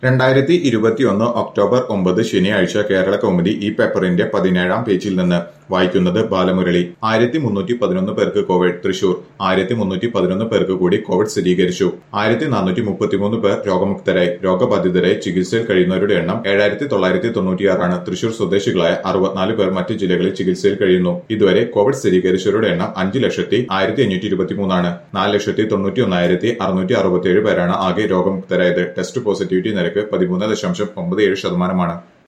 2021 October 9 ശനിയാഴ്ച കേരള കൗമുദി ഈ പേപ്പറിന്റെ 17-ാം പേജിൽ നിന്ന് വായിക്കുന്നത് ബാലമുരളി. 1311 പേർക്ക് കോവിഡ്. തൃശൂർ 1311 പേർക്ക് കൂടി കോവിഡ് സ്ഥിരീകരിച്ചു. 1433 പേർ രോഗമുക്തരായി. രോഗബാധിതരായി ചികിത്സയിൽ കഴിയുന്നവരുടെ എണ്ണം 7996 തൃശൂർ സ്വദേശികളായ 64 പേർ മറ്റ് ജില്ലകളിൽ ചികിത്സയിൽ കഴിയുന്നു. ഇതുവരെ കോവിഡ് സ്ഥിരീകരിച്ചവരുടെ എണ്ണം 5,05,523 4,91,667 പേരാണ് ആകെ രോഗമുക്തരായത്. ടെസ്റ്റ് പോസിറ്റിവിറ്റി നിരക്ക് 13.97%.